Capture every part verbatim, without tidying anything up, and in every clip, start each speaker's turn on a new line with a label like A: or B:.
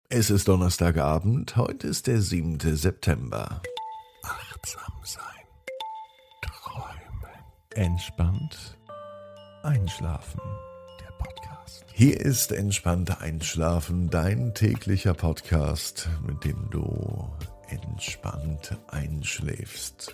A: Es ist Donnerstagabend, heute ist der siebte September. Achtsam sein, träumen, entspannt einschlafen. Der Podcast. Hier ist Entspannt Einschlafen, dein täglicher Podcast, mit dem du entspannt einschläfst.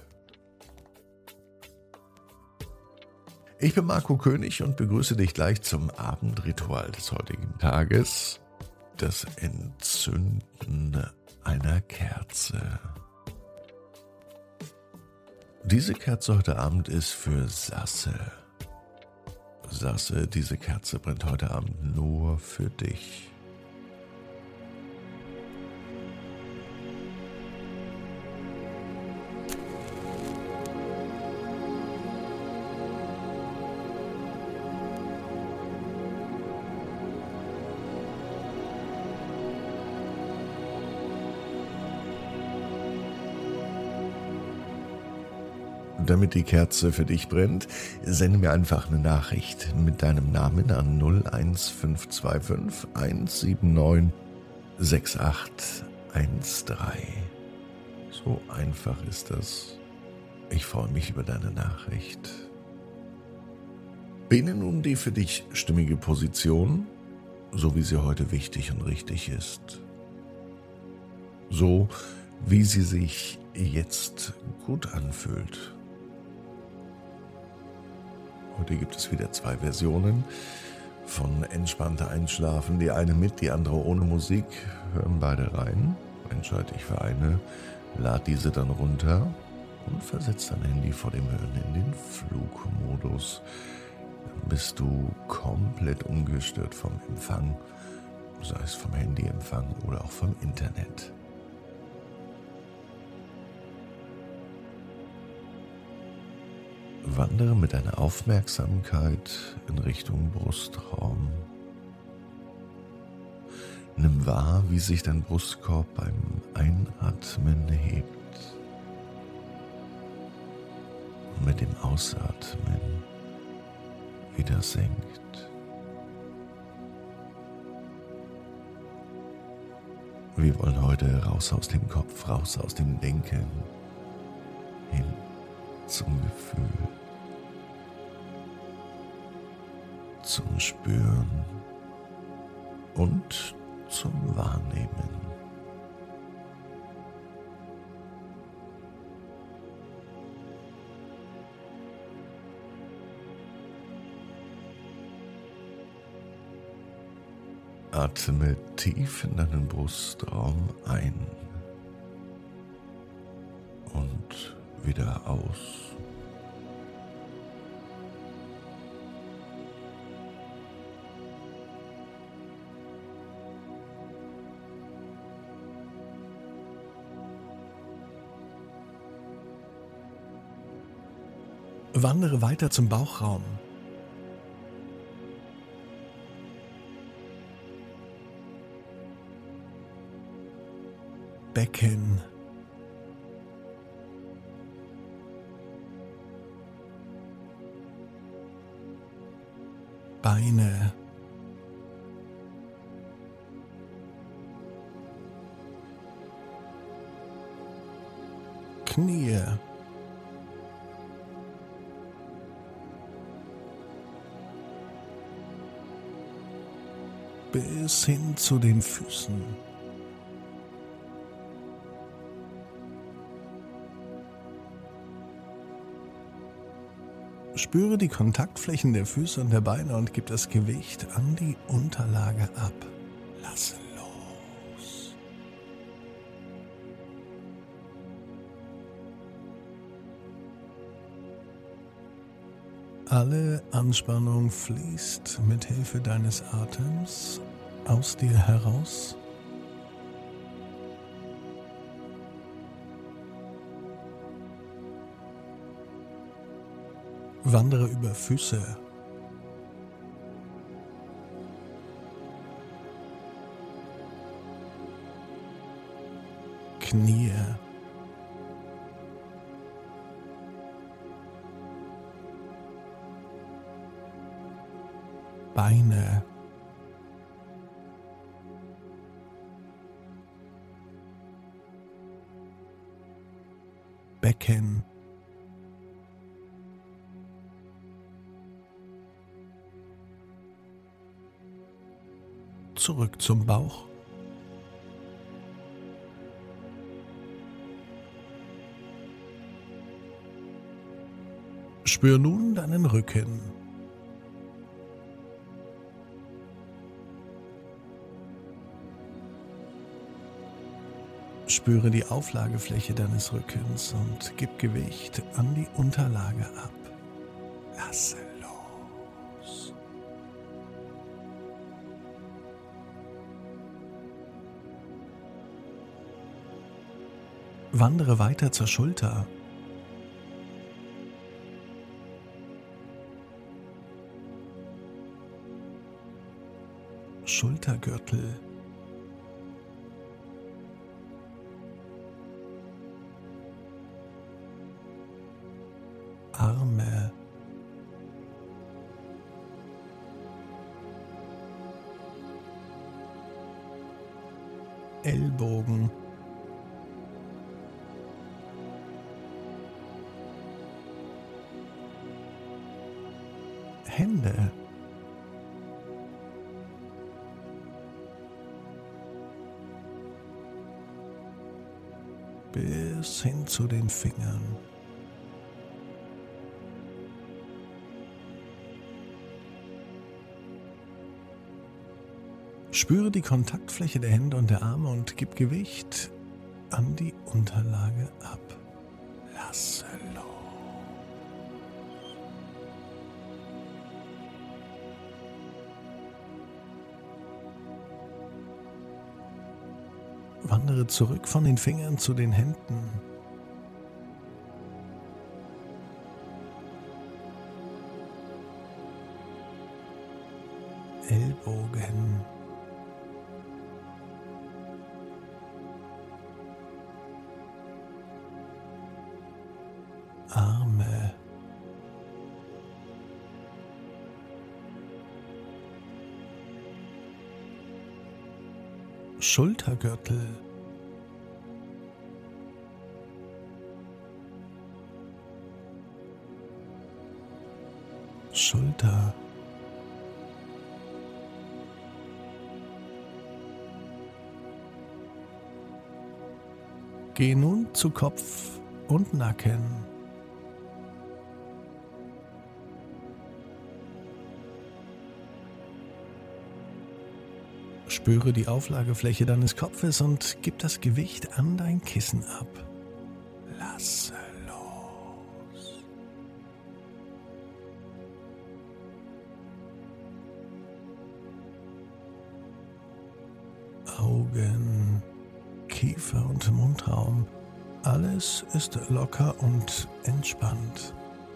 A: Ich bin Marco König und begrüße dich gleich zum Abendritual des heutigen Tages. Das Entzünden einer Kerze. Diese Kerze heute Abend ist für Sasse. Sasse, diese Kerze brennt heute Abend nur für dich. Damit die Kerze für dich brennt, sende mir einfach eine Nachricht mit deinem Namen an null eins fünf zwei fünf eins sieben neun sechs acht eins drei. So einfach ist das. Ich freue mich über deine Nachricht. Wähle nun die für dich stimmige Position, so wie sie heute wichtig und richtig ist. So wie sie sich jetzt gut anfühlt. Heute gibt es wieder zwei Versionen von Entspannter Einschlafen. Die eine mit, die andere ohne Musik. Hören beide rein. Entscheide dich für eine. Lad diese dann runter und versetz dein Handy vor dem Hören in den Flugmodus. Dann bist du komplett ungestört vom Empfang, sei es vom Handyempfang oder auch vom Internet. Wandere mit deiner Aufmerksamkeit in Richtung Brustraum. Nimm wahr, wie sich dein Brustkorb beim Einatmen hebt und mit dem Ausatmen wieder senkt. Wir wollen heute raus aus dem Kopf, raus aus dem Denken, hin zum Gefühl, zum Spüren und zum Wahrnehmen. Atme tief in deinen Brustraum ein und wieder aus.
B: Wandere weiter zum Bauchraum. Becken. Beine. Knie. Bis hin zu den Füßen. Spüre die Kontaktflächen der Füße und der Beine und gib das Gewicht an die Unterlage ab. Lasse los. Alle Anspannung fließt mit Hilfe deines Atems aus dir heraus. Wandere über Füße, Knie, Beine, Becken, zurück zum Bauch, spür nun deinen Rücken. Spüre die Auflagefläche deines Rückens und gib Gewicht an die Unterlage ab. Lasse los. Wandere weiter zur Schulter. Schultergürtel. Arme. Ellbogen. Hände. Bis hin zu den Fingern. Spüre die Kontaktfläche der Hände und der Arme und gib Gewicht an die Unterlage ab. Lasse los. Wandere zurück von den Fingern zu den Händen. Ellbogen. Arme. Schultergürtel. Schulter. Geh nun zu Kopf und Nacken. Spüre die Auflagefläche deines Kopfes und gib das Gewicht an dein Kissen ab. Lasse los. Augen, Kiefer und Mundraum. Alles ist locker und entspannt.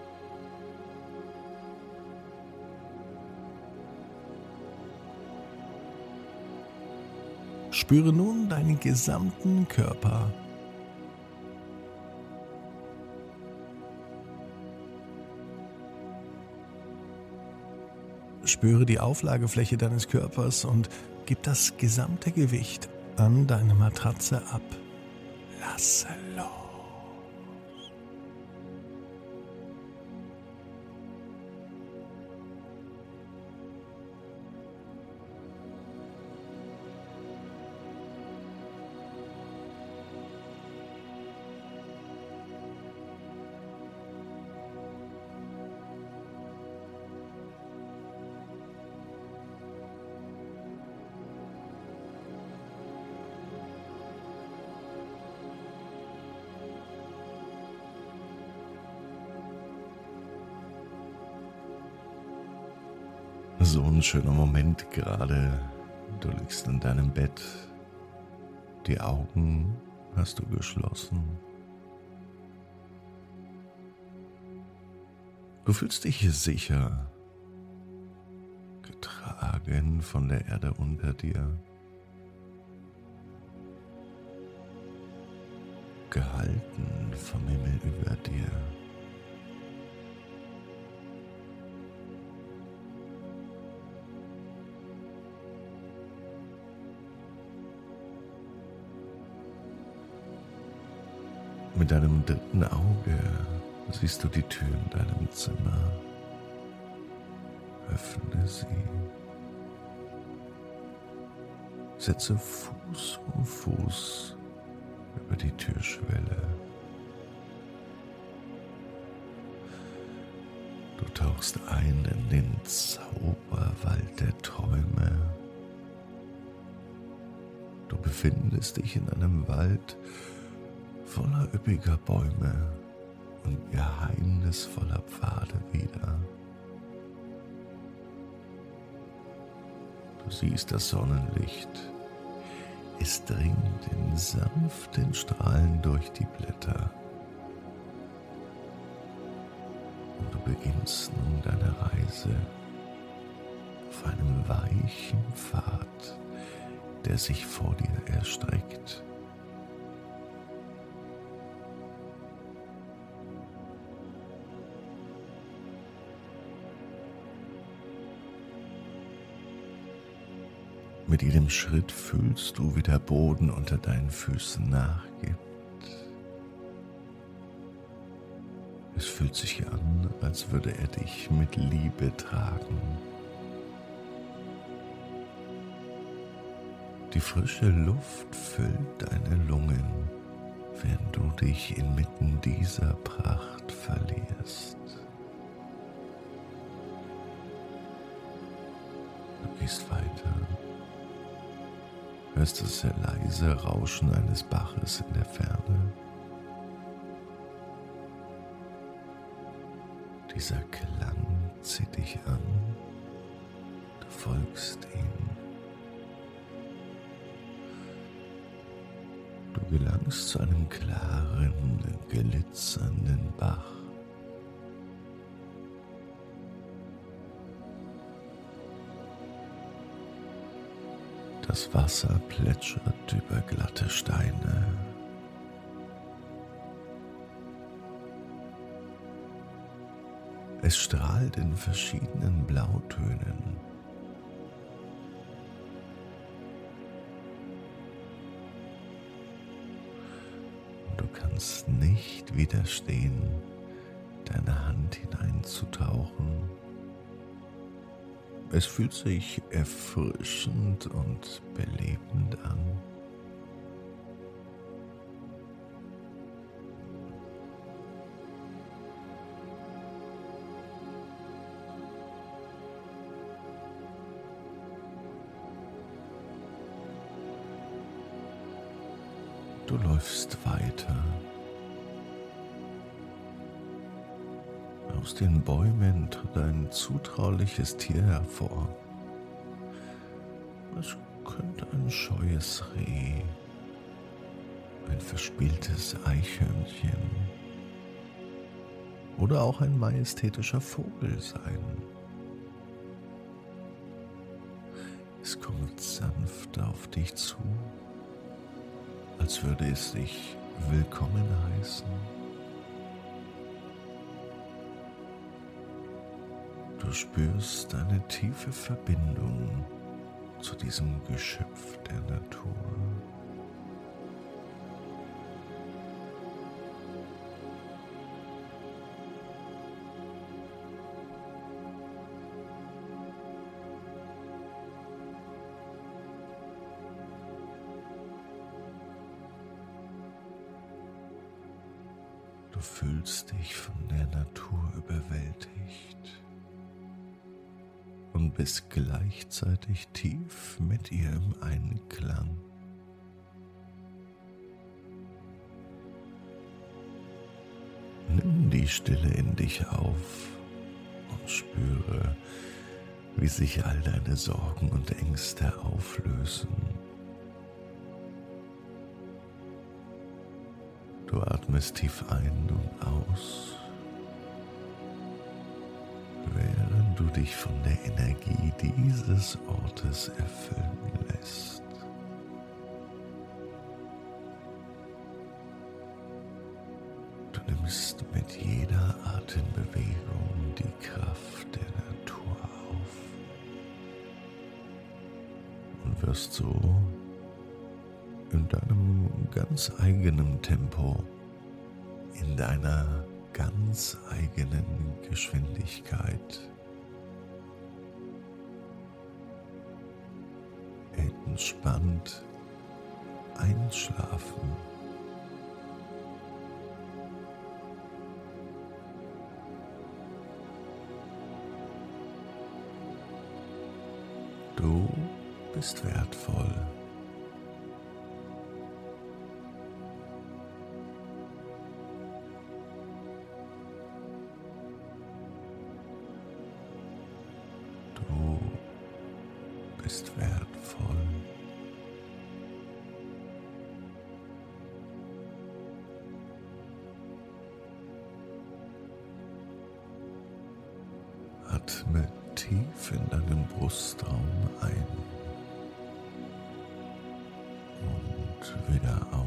B: Spüre nun deinen gesamten Körper. Spüre die Auflagefläche deines Körpers und gib das gesamte Gewicht an deine Matratze ab. Lasse los.
A: So ein schöner Moment gerade. Du liegst in deinem Bett. Die Augen hast du geschlossen. Du fühlst dich hier sicher, getragen von der Erde unter dir, gehalten vom Himmel über dir. Mit deinem dritten Auge siehst du die Tür in deinem Zimmer. Öffne sie. Setze Fuß um Fuß über die Türschwelle. Du tauchst ein in den Zauberwald der Träume. Du befindest dich in einem Wald voller üppiger Bäume und geheimnisvoller Pfade wieder. Du siehst das Sonnenlicht. Es dringt in sanften Strahlen durch die Blätter. Und du beginnst nun deine Reise auf einem weichen Pfad, der sich vor dir erstreckt. Mit jedem Schritt fühlst du, wie der Boden unter deinen Füßen nachgibt. Es fühlt sich an, als würde er dich mit Liebe tragen. Die frische Luft füllt deine Lungen, während du dich inmitten dieser Pracht verlierst. Du gehst weiter. Hörst das sehr leise Rauschen eines Baches in der Ferne. Dieser Klang zieht dich an. Du folgst ihm. Du gelangst zu einem klaren, glitzernden Bach. Das Wasser plätschert über glatte Steine. Es strahlt in verschiedenen Blautönen. Und du kannst nicht widerstehen, deine Hand hineinzutauchen. Es fühlt sich erfrischend und belebend an. Du läufst weiter. Aus den Bäumen tritt ein zutrauliches Tier hervor. Es könnte ein scheues Reh, ein verspieltes Eichhörnchen oder auch ein majestätischer Vogel sein. Es kommt sanft auf dich zu, als würde es dich willkommen heißen. Du spürst eine tiefe Verbindung zu diesem Geschöpf der Natur. Du fühlst dich von der Natur überwältigt und bist gleichzeitig tief mit ihr im Einklang. Nimm die Stille in dich auf und spüre, wie sich all deine Sorgen und Ängste auflösen. Du atmest tief ein und aus, während du dich von der Energie dieses Ortes erfüllen lässt. Du nimmst mit jeder Atembewegung die Kraft der Natur auf und wirst so in deinem ganz eigenen Tempo in deiner ganz eigenen Geschwindigkeit. Entspannt einschlafen. Du bist wertvoll. Du bist wertvoll. Atme tief in deinen Brustraum ein und wieder